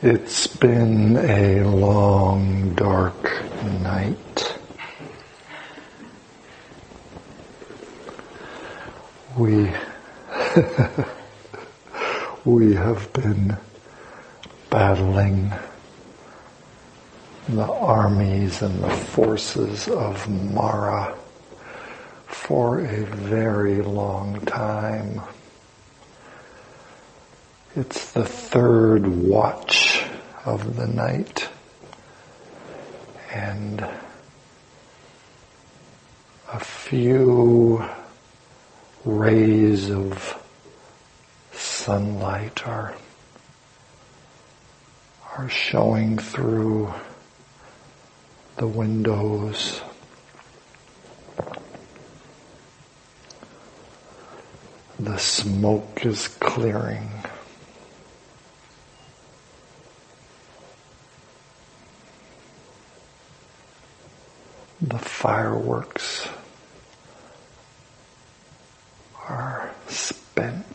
It's been a long, dark night. We have been battling the armies and the forces of Mara for a very long time. It's the third watch of the night, and a few rays of sunlight are showing through the windows. The smoke is clearing. The fireworks are spent.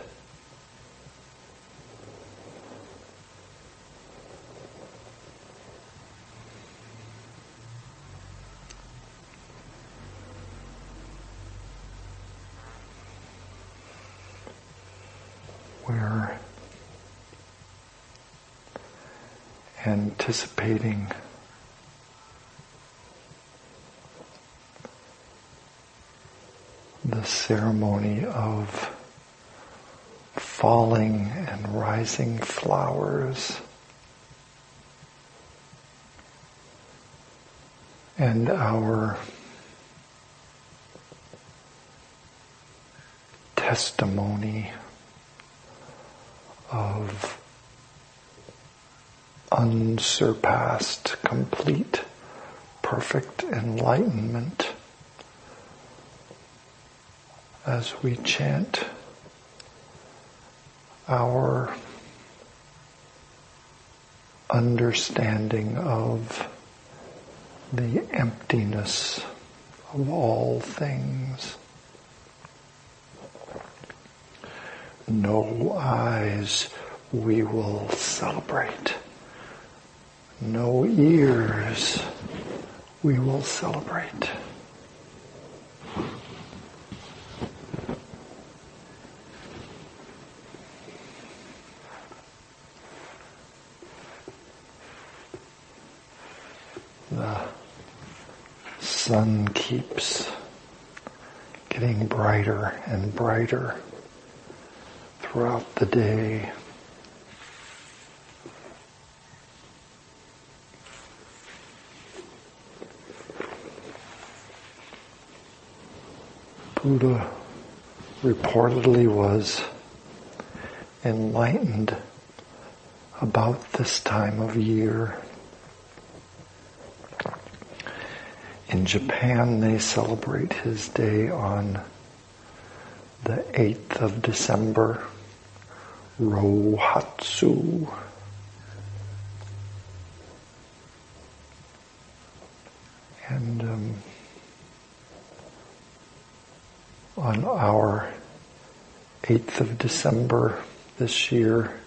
We're anticipating the ceremony of falling and rising flowers, and our testimony of unsurpassed, complete, perfect enlightenment as we chant our understanding of the emptiness of all things. No eyes, we will celebrate. No ears, we will celebrate. The sun keeps getting brighter and brighter throughout the day. Buddha reportedly was enlightened about this time of year. In Japan, they celebrate his day on the 8th of December, Rohatsu. And on our 8th of December this year,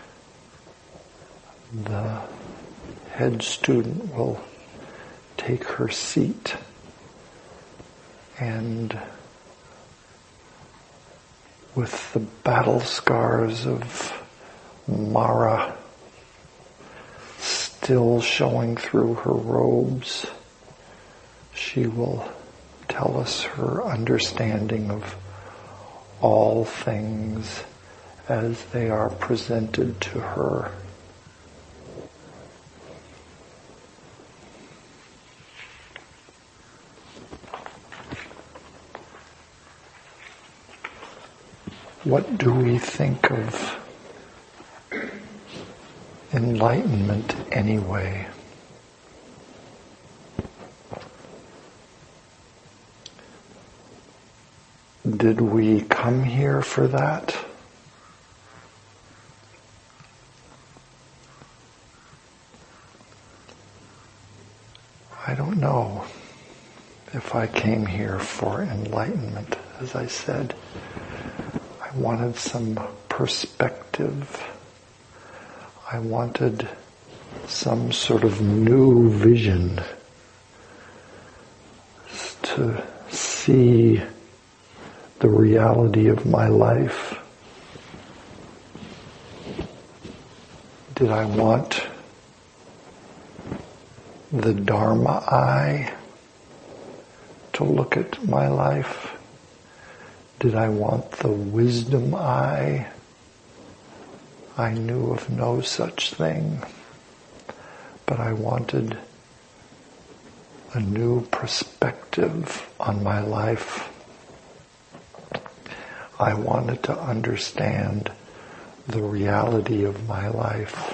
the head student will take her seat, and with the battle scars of Mara still showing through her robes, she will tell us her understanding of all things as they are presented to her. What do we think of enlightenment anyway? Did we come here for that? I don't know if I came here for enlightenment. As I said, I wanted some perspective. I wanted some sort of new vision to see the reality of my life. Did I want the Dharma eye to look at my life? Did I want the wisdom eye? I knew of no such thing, but I wanted a new perspective on my life. I wanted to understand the reality of my life.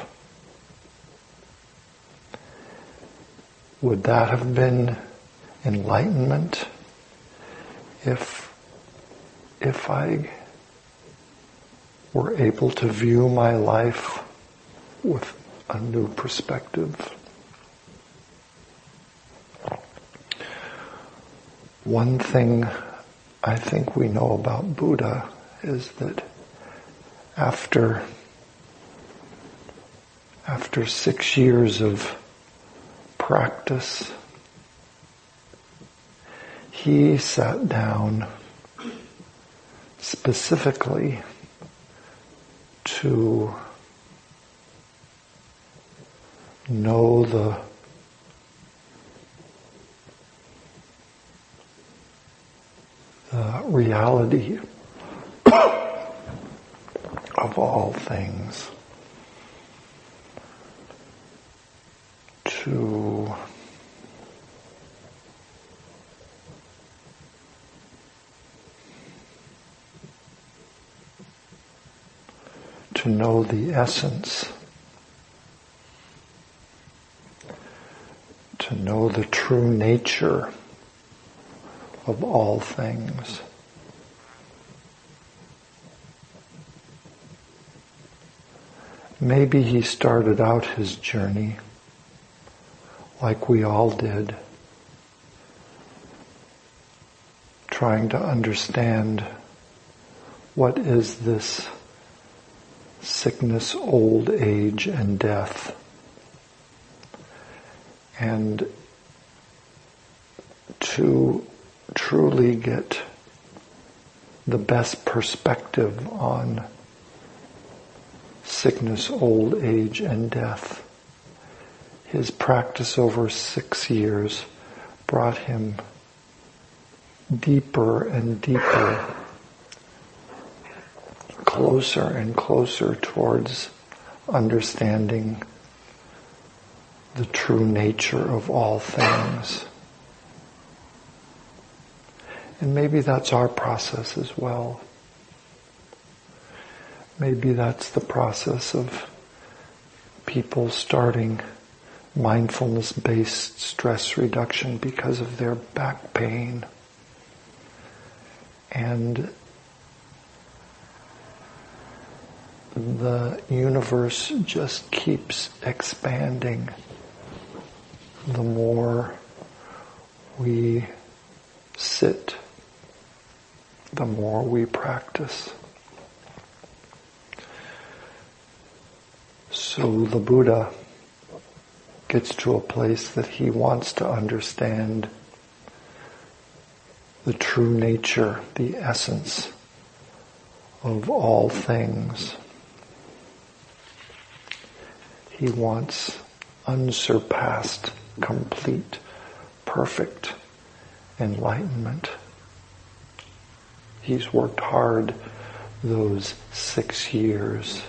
Would that have been enlightenment if I were able to view my life with a new perspective? One thing I think we know about Buddha is that after 6 years of practice, he sat down specifically to know the reality of all things, to know the essence, to know the true nature of all things. Maybe he started out his journey like we all did, trying to understand what is this sickness, old age, and death. And to truly get the best perspective on sickness, old age, and death, his practice over 6 years brought him deeper and deeper, closer and closer towards understanding the true nature of all things. And maybe that's our process as well. Maybe that's the process of people starting mindfulness-based stress reduction because of their back pain. And the universe just keeps expanding the more we sit, the more we practice. So the Buddha gets to a place that he wants to understand the true nature, the essence of all things. He wants unsurpassed, complete, perfect enlightenment. He's worked hard those 6 years,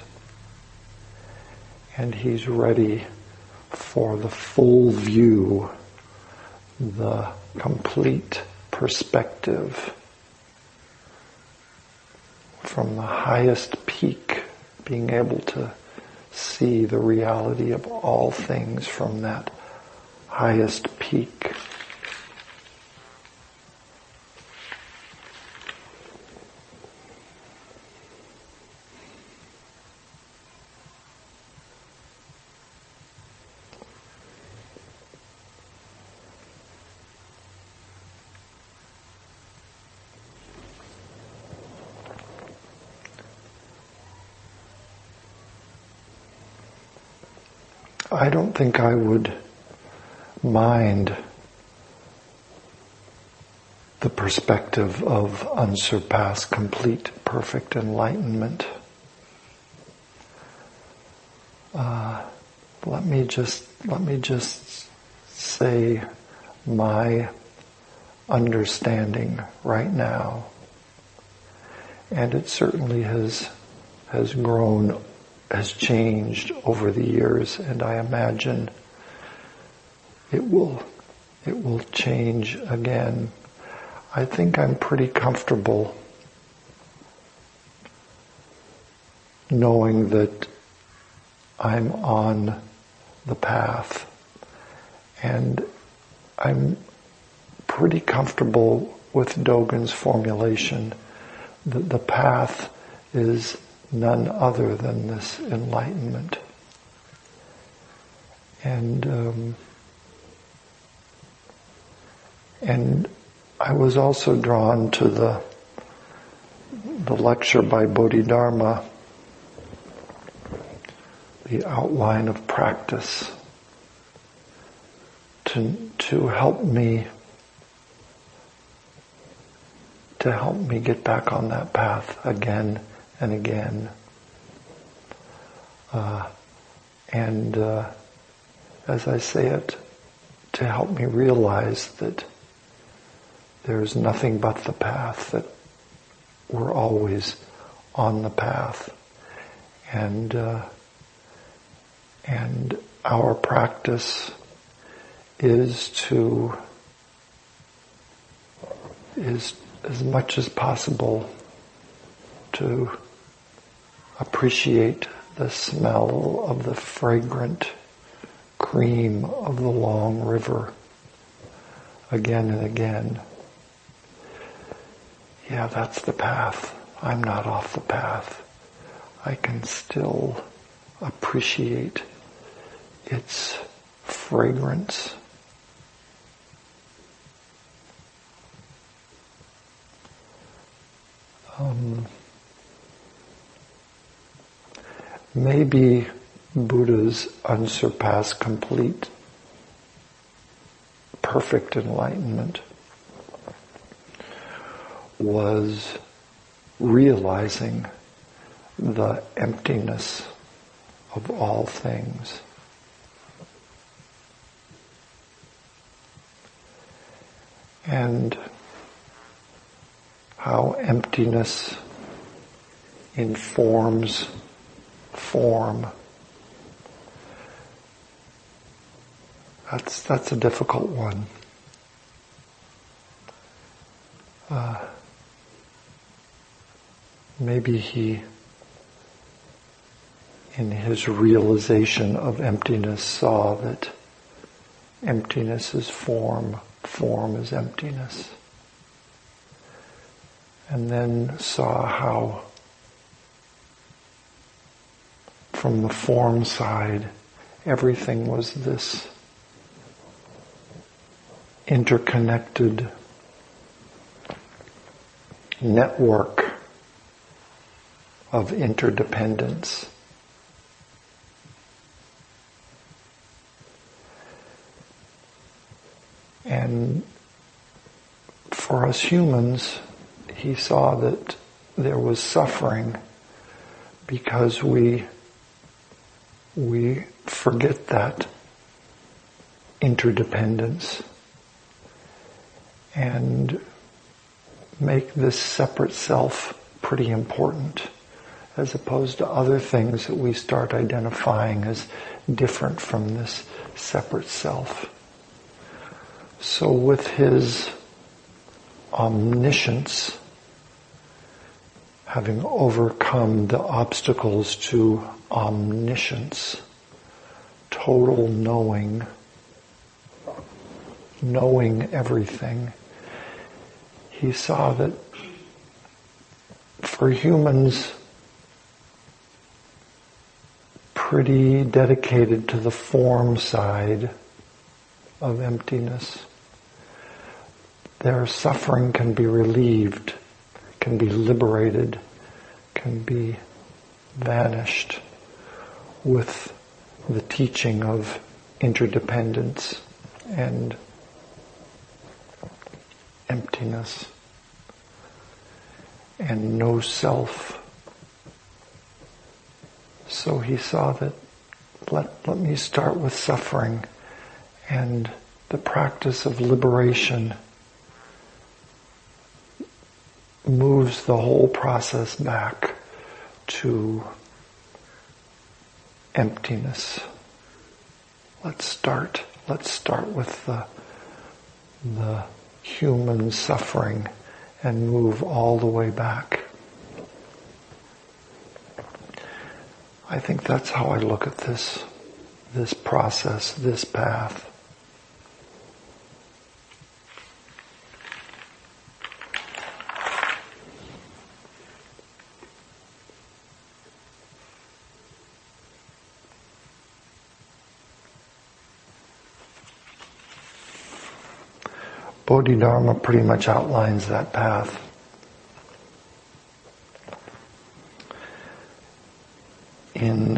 and he's ready for the full view, the complete perspective from the highest peak, being able to see the reality of all things from that highest peak. I don't think I would mind the perspective of unsurpassed, complete, perfect enlightenment. Let me just say my understanding right now, and it certainly has grown, has changed over the years, and I imagine it will change again. I think I'm pretty comfortable knowing that I'm on the path, and I'm pretty comfortable with Dogen's formulation that the path is none other than this enlightenment. And I was also drawn to the lecture by Bodhidharma, the outline of practice, to help me get back on that path again and again. As I say it, to help me realize that there's nothing but the path, that we're always on the path. And our practice is as much as possible to appreciate the smell of the fragrant cream of the long river again and again. Yeah, that's the path. I'm not off the path. I can still appreciate its fragrance. Maybe Buddha's unsurpassed, complete, perfect enlightenment was realizing the emptiness of all things. And how emptiness informs form. That's a difficult one. Maybe he, in his realization of emptiness, saw that emptiness is form, form is emptiness. And then saw how, from the form side, everything was this interconnected network of interdependence. And for us humans, he saw that there was suffering because we forget that interdependence and make this separate self pretty important, as opposed to other things that we start identifying as different from this separate self. So with his omniscience, having overcome the obstacles to omniscience, total knowing everything, he saw that for humans pretty dedicated to the form side of emptiness, their suffering can be relieved, can be liberated, can be vanished with the teaching of interdependence and emptiness and no self. So he saw that let me start with suffering, and the practice of liberation moves the whole process back to emptiness. Let's start with the human suffering and move all the way back. I think that's how I look at this process, this path. Bodhidharma pretty much outlines that path. In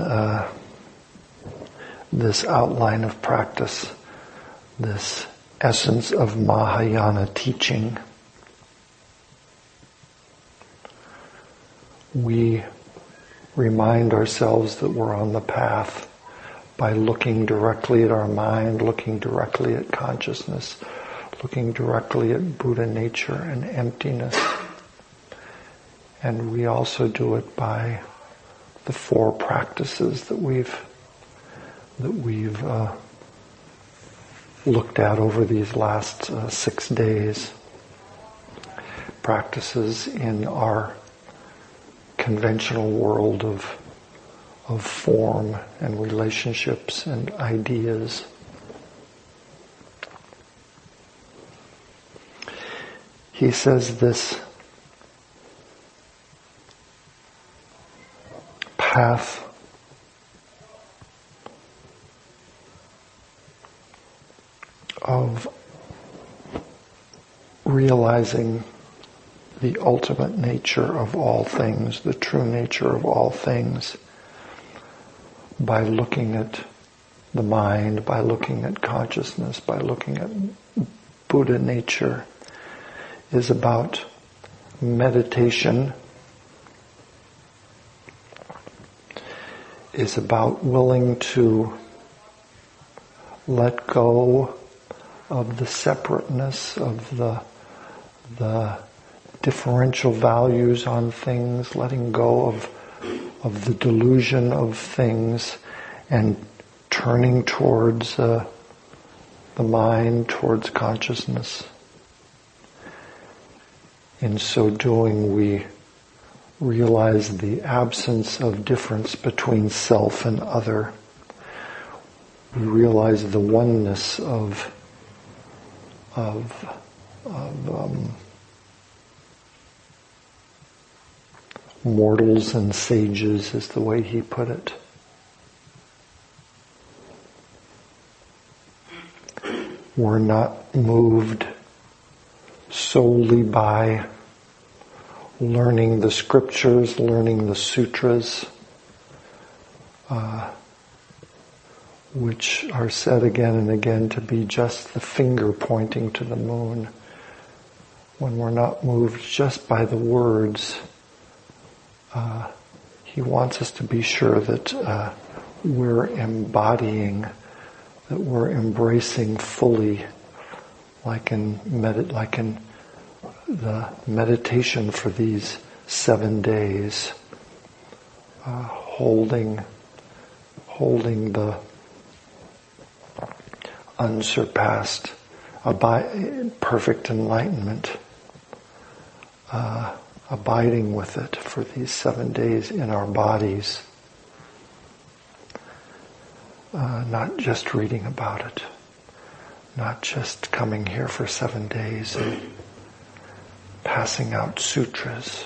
this outline of practice, this essence of Mahayana teaching, we remind ourselves that we're on the path by looking directly at our mind, looking directly at consciousness, looking directly at Buddha nature and emptiness. And we also do it by the four practices that we've looked at over these last 6 days. Practices in our conventional world of form and relationships and ideas. He says this path of realizing the ultimate nature of all things, the true nature of all things, by looking at the mind, by looking at consciousness, by looking at Buddha nature, is about meditation, is about willing to let go of the separateness, of the differential values on things, letting go of the delusion of things, and turning towards the mind, towards consciousness. In so doing, we realize the absence of difference between self and other. We realize the oneness of mortals and sages, is the way he put it. We're not moved solely by learning the scriptures, learning the sutras, which are said again and again to be just the finger pointing to the moon. When we're not moved just by the words, he wants us to be sure that we're embodying, that we're embracing fully, like in the meditation for these 7 days, holding the unsurpassed, perfect enlightenment, abiding with it for these 7 days in our bodies, not just reading about it, not just coming here for 7 days and passing out sutras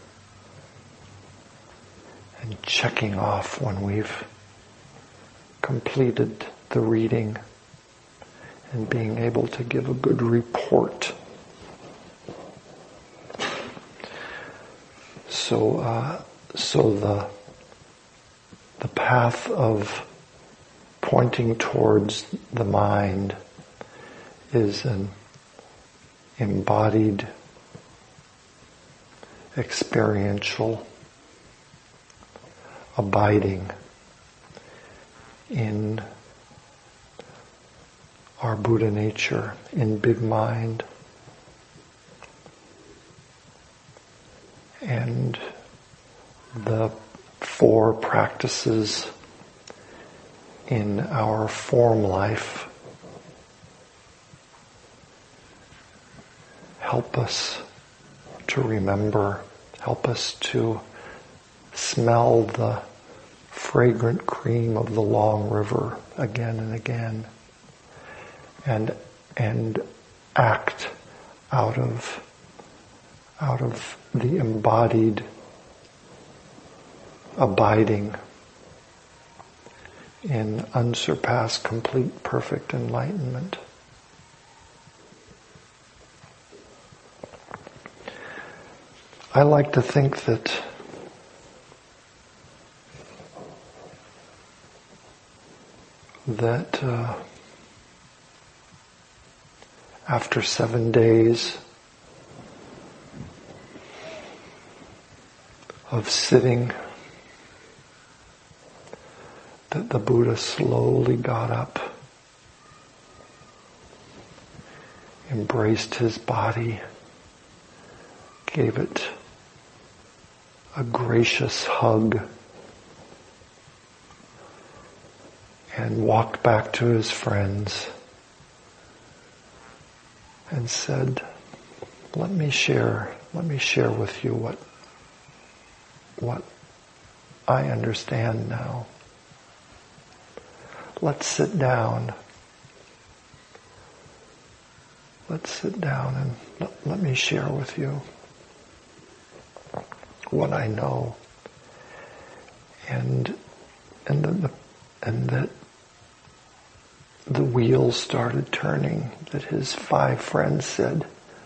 and checking off when we've completed the reading and being able to give a good report. So the path of pointing towards the mind is an embodied, experiential abiding in our Buddha nature, in big mind. And the 4 practices in our form life help us to remember, help us to smell the fragrant cream of the long river again and again, and act out of the embodied abiding in unsurpassed, complete, perfect enlightenment. I like to think that after 7 days of sitting, that the Buddha slowly got up, embraced his body, gave it a gracious hug, and walked back to his friends and said, let me share with you what I understand now. Let's sit down. Let's sit down and let me share with you what I know. And that the wheels started turning, that his 5 friends said,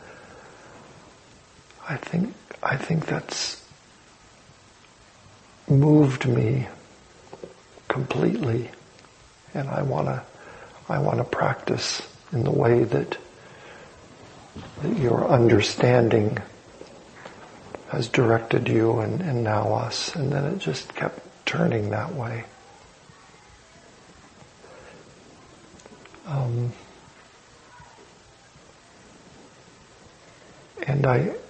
I think that's moved me completely, and I want to practice in the way that your understanding has directed you and now us. And then it just kept turning that way. And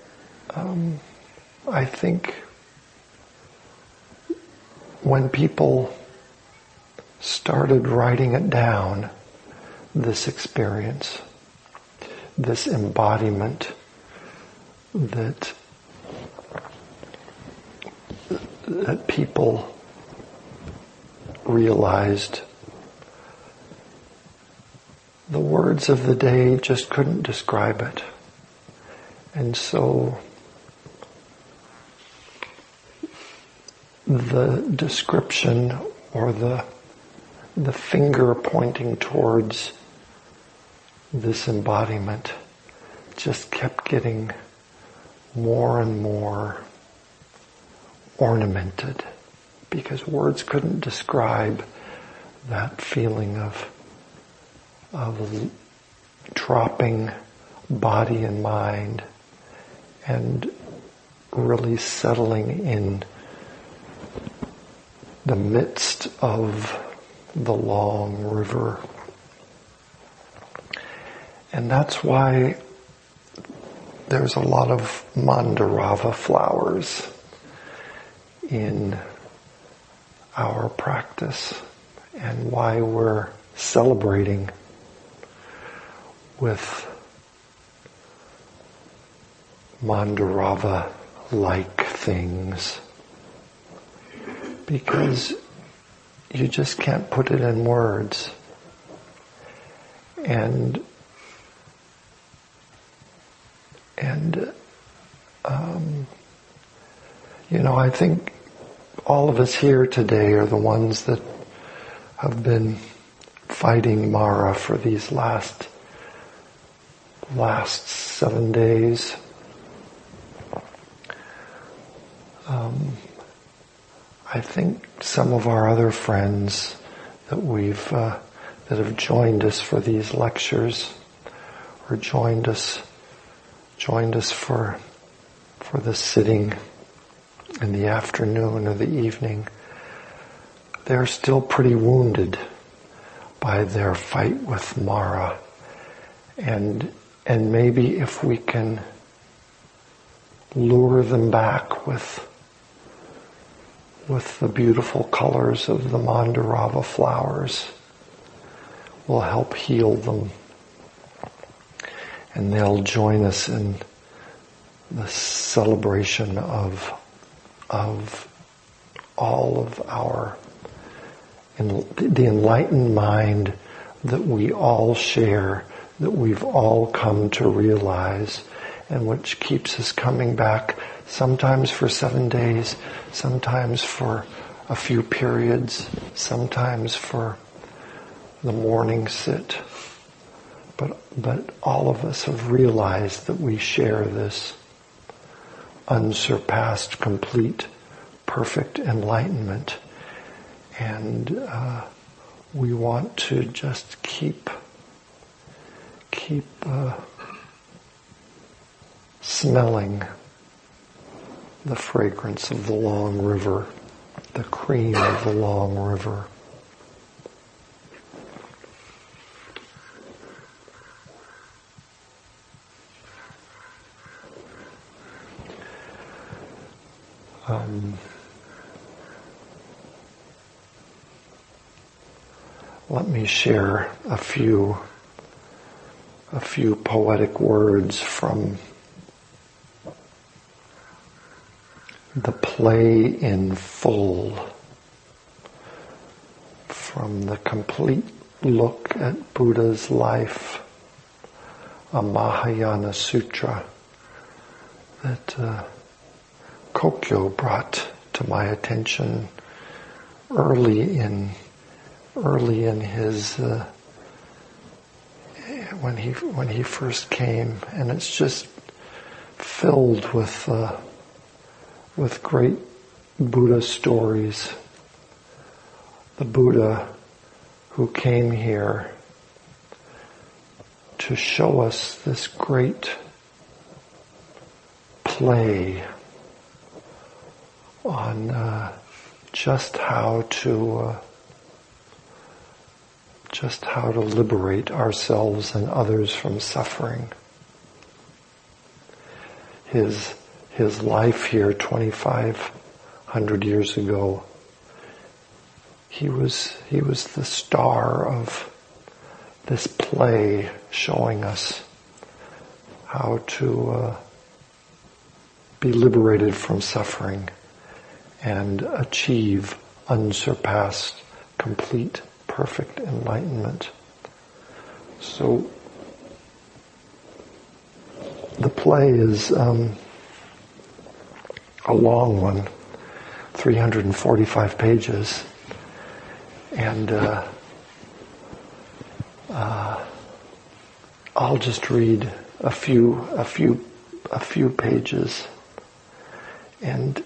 I think when people started writing it down, this experience, this embodiment that people realized, the words of the day just couldn't describe it. And so the description or the finger pointing towards this embodiment just kept getting more and more ornamented, because words couldn't describe that feeling of dropping body and mind and really settling in the midst of the long river. And that's why there's a lot of Mandarava flowers in our practice, and why we're celebrating with Mandarava-like things, because you just can't put it in words. And I think all of us here today are the ones that have been fighting Mara for these last 7 days. I think some of our other friends that have joined us for these lectures, or joined us for the sitting in the afternoon or the evening. They're still pretty wounded by their fight with Mara, and maybe if we can lure them back with the beautiful colors of the Mandarava flowers, will help heal them. And they'll join us in the celebration of all of our, the enlightened mind that we all share, that we've all come to realize, and which keeps us coming back, sometimes for 7 days, sometimes for a few periods, sometimes for the morning sit. But all of us have realized that we share this unsurpassed, complete, perfect enlightenment. And we want to just keep smelling the fragrance of the long river, the cream of the long river. Let me share a few poetic words from the play in full, from the complete look at Buddha's life, a Mahayana Sutra that Kokyo brought to my attention early in his when he first came, and it's just filled with great Buddha stories. The Buddha who came here to show us this great play on just how to liberate ourselves and others from suffering. His life here 2,500 years ago, he was the star of this play showing us how to be liberated from suffering and achieve unsurpassed, complete, perfect enlightenment. So the play is a long one, 345 pages, and I'll just read a few pages. And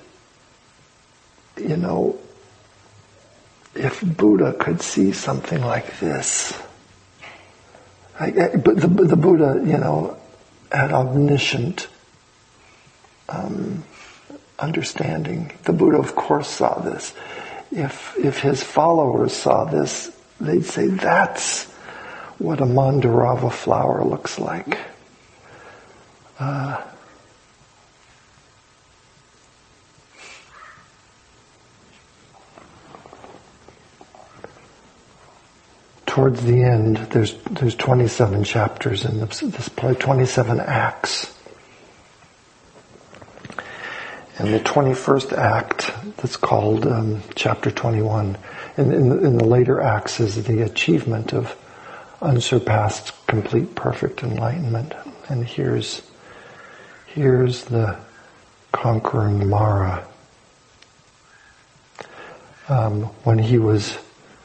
if Buddha could see something like this, but the Buddha, had omniscient understanding. The Buddha, of course, saw this. If his followers saw this, they'd say, that's what a Mandarava flower looks like. Towards the end, there's 27 chapters in this play, 27 acts. And the 21st act, that's called chapter 21, in the later acts is the achievement of unsurpassed, complete, perfect enlightenment. And here's the conquering Mara. When he was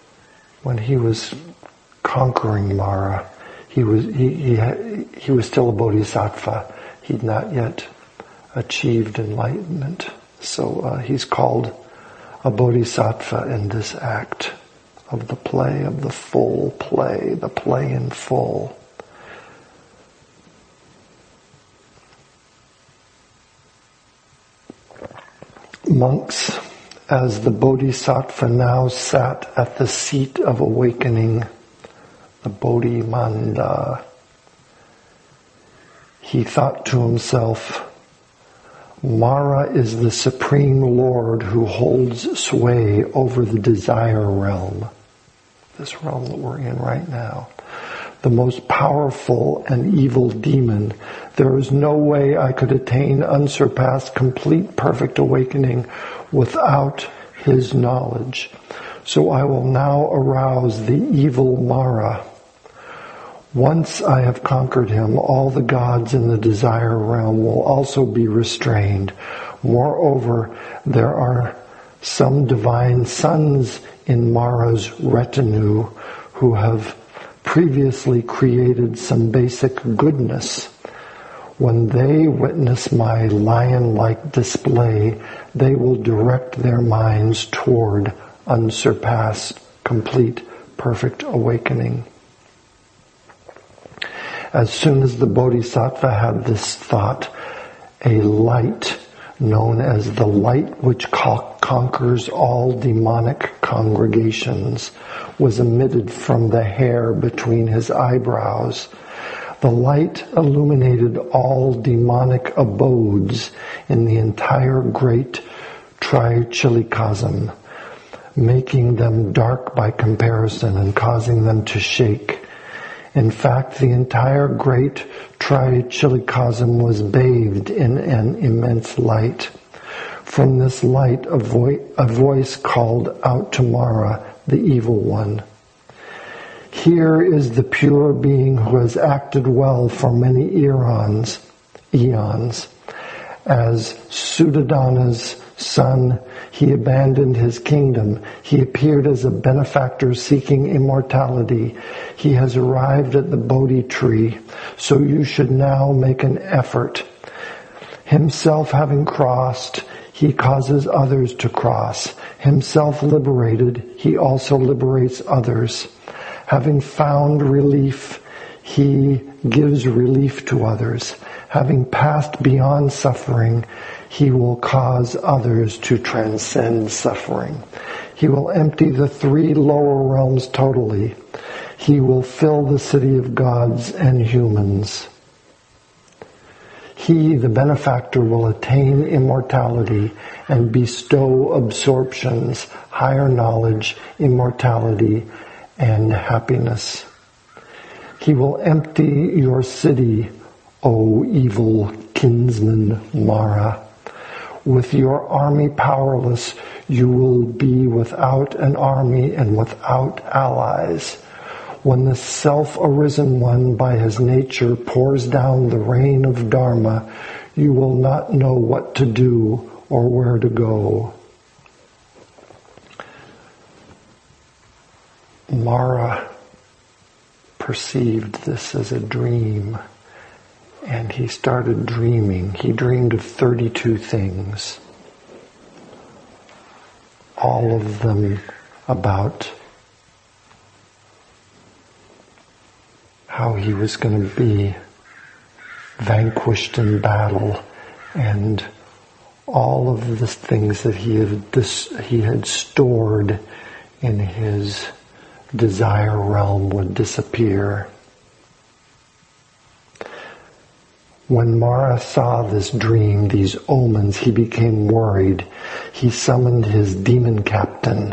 conquering Mara, he was still a bodhisattva. He'd not yet achieved enlightenment. So he's called a bodhisattva in this act, of the play, of the full play, the play in full. Monks, as the Bodhisattva now sat at the seat of awakening, the Bodhimanda, he thought to himself, Mara is the Supreme Lord who holds sway over the desire realm, this realm that we're in right now. The most powerful and evil demon. There is no way I could attain unsurpassed, complete, perfect awakening without his knowledge. So I will now arouse the evil Mara. Once I have conquered him, all the gods in the desire realm will also be restrained. Moreover, there are some divine sons in Mara's retinue who have previously created some basic goodness. When they witness my lion-like display, they will direct their minds toward unsurpassed, complete, perfect awakening. As soon as the Bodhisattva had this thought, a light known as the light which conquers all demonic congregations was emitted from the hair between his eyebrows. The light illuminated all demonic abodes in the entire great trichilikasm, making them dark by comparison and causing them to shake. In fact, the entire great trichilikasm was bathed in an immense light. From this light, a voice called out to Mara, the evil one. Here is the pure being who has acted well for many eons. As Suddhodana's son, he abandoned his kingdom. He appeared as a benefactor seeking immortality. He has arrived at the Bodhi tree, so you should now make an effort. Himself having crossed, he causes others to cross. Himself liberated, he also liberates others. Having found relief, he gives relief to others. Having passed beyond suffering, he will cause others to transcend suffering. He will empty the 3 lower realms totally. He will fill the city of gods and humans. He, the benefactor, will attain immortality and bestow absorptions, higher knowledge, immortality, and happiness. He will empty your city, O evil kinsman Mara. With your army powerless, you will be without an army and without allies. When the self-arisen one by his nature pours down the rain of Dharma, you will not know what to do or where to go. Mara perceived this as a dream, and he started dreaming. He dreamed of 32 things, all of them about how he was going to be vanquished in battle, and all of the things that he had stored in his desire realm would disappear. When Mara saw this dream, these omens, he became worried. He summoned his demon captain,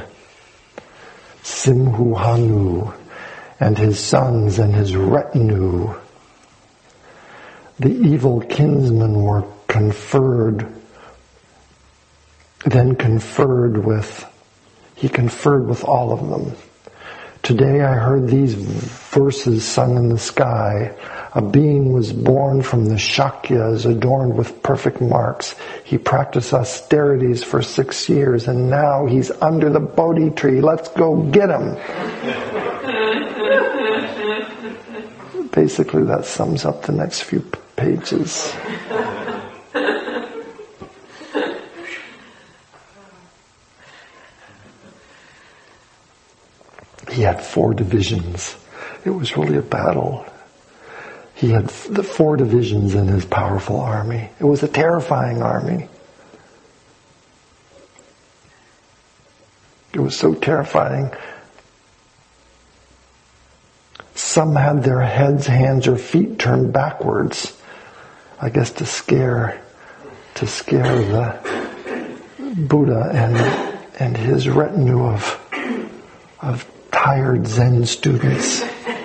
Simhuhanu, and his sons and his retinue. The evil kinsmen were he conferred with all of them. Today I heard these verses sung in the sky. A being was born from the Shakyas, adorned with perfect marks. He practiced austerities for 6 years, and now he's under the Bodhi tree. Let's go get him. Basically, that sums up the next few pages. He had 4 divisions. It was really a battle. He had the 4 divisions in his powerful army. It was a terrifying army. It was so terrifying. Some had their heads, hands, or feet turned backwards. I guess to scare the Buddha and his retinue of tired Zen students.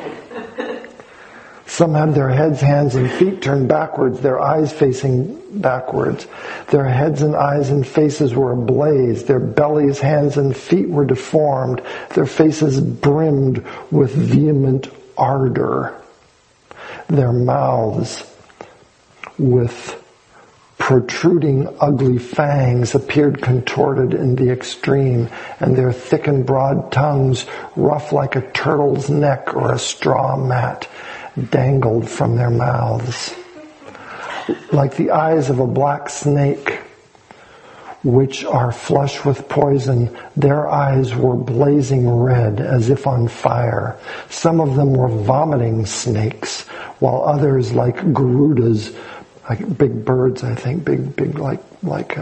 Some had their heads, hands, and feet turned backwards, their eyes facing backwards. Their heads and eyes and faces were ablaze. Their bellies, hands, and feet were deformed. Their faces brimmed with vehement ardor. Their mouths, with protruding ugly fangs, appeared contorted in the extreme, and their thick and broad tongues, rough like a turtle's neck or a straw mat, dangled from their mouths. Like the eyes of a black snake, which are flush with poison, their eyes were blazing red as if on fire. Some of them were vomiting snakes, while others, like Garudas, like big birds, I think, big like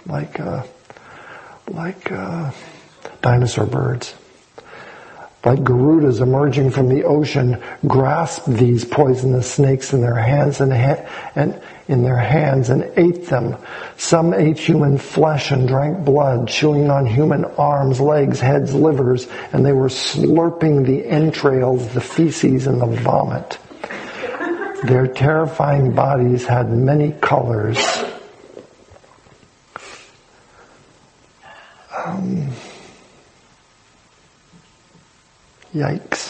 dinosaur birds, like Garudas emerging from the ocean, grasped these poisonous snakes in their hands and ate them. Some ate human flesh and drank blood, chewing on human arms, legs, heads, livers, and they were slurping the entrails, the feces, and the vomit. Their terrifying bodies had many colors. Yikes.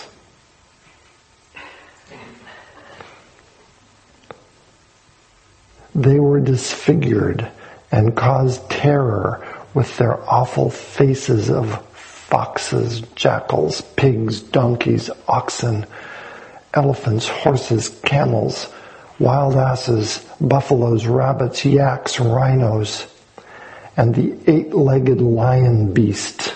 They were disfigured and caused terror with their awful faces of foxes, jackals, pigs, donkeys, oxen, elephants, horses, camels, wild asses, buffaloes, rabbits, yaks, rhinos, and the 8-legged lion beast.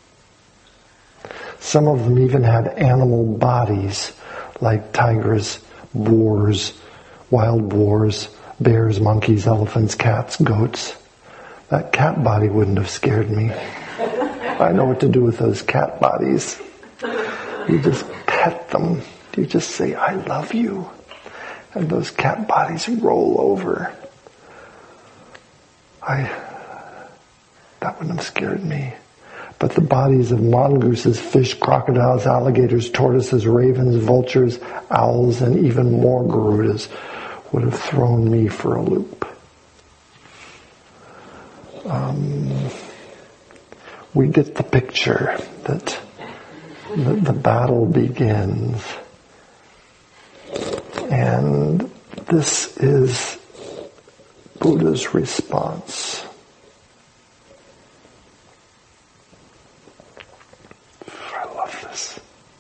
Some of them even had animal bodies, like tigers, boars, wild boars, bears, monkeys, elephants, cats, goats. That cat body wouldn't have scared me. I know what to do with those cat bodies. You just pet them. You just say, I love you. And those cat bodies roll over. That wouldn't have scared me. But the bodies of mongooses, fish, crocodiles, alligators, tortoises, ravens, vultures, owls, and even more Garudas would have thrown me for a loop. We get the picture that the battle begins. And this is Buddha's response. I love this.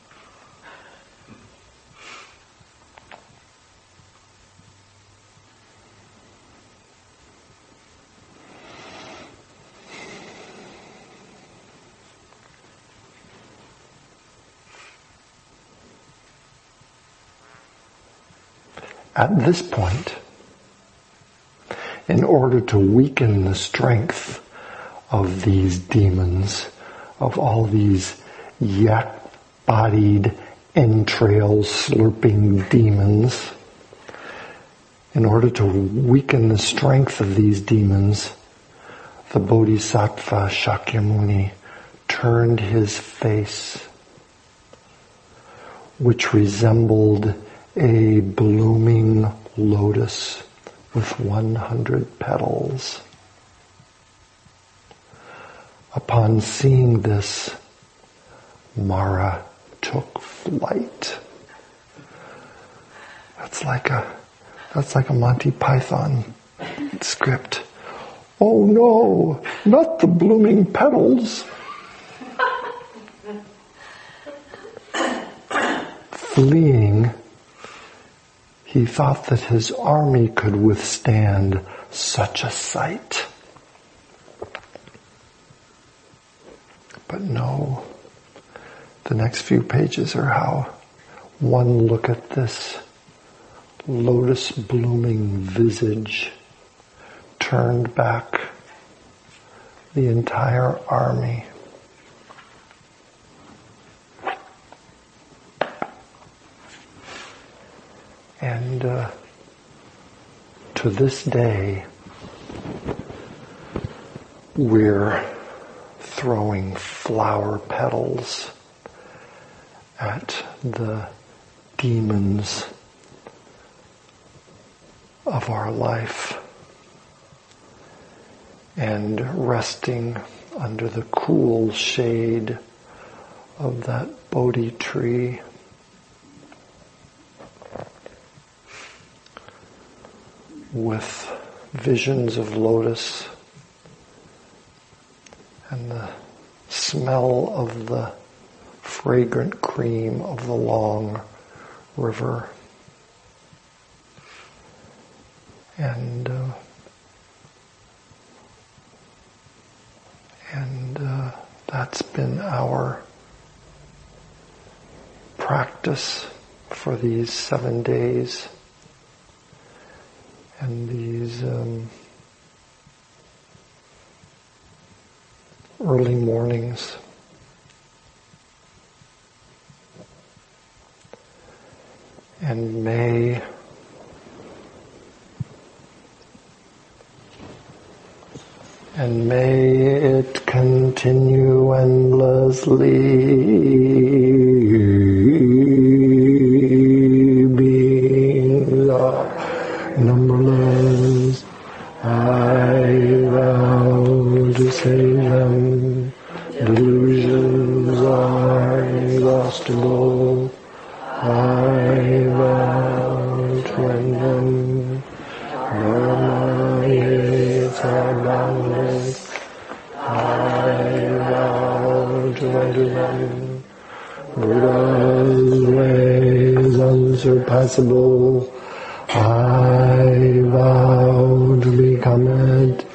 At this point, in order to weaken the strength of these demons, of all these yak-bodied, entrail-slurping demons, in order to weaken the strength of these demons, the Bodhisattva Shakyamuni turned his face, which resembled a blooming lotus with 100 petals. Upon seeing this, Mara took flight. That's like a Monty Python script. Oh no, not the blooming petals. Fleeing, he thought that his army could withstand such a sight. But no, The next few pages are how one look at this lotus blooming visage turned back the entire army. And to this day, we're throwing flower petals at the demons of our life and resting under the cool shade of that Bodhi tree. With visions of lotus and the smell of the fragrant cream of the long river. And that's been our practice for these 7 days and these early mornings. And may it continue endlessly, being numberless. I vow to save them. Delusions are inexhaustible. I vow to end them. Dharma-yates are boundless. I vow to enter them. Buddha's ways unsurpassable. I vow to become it.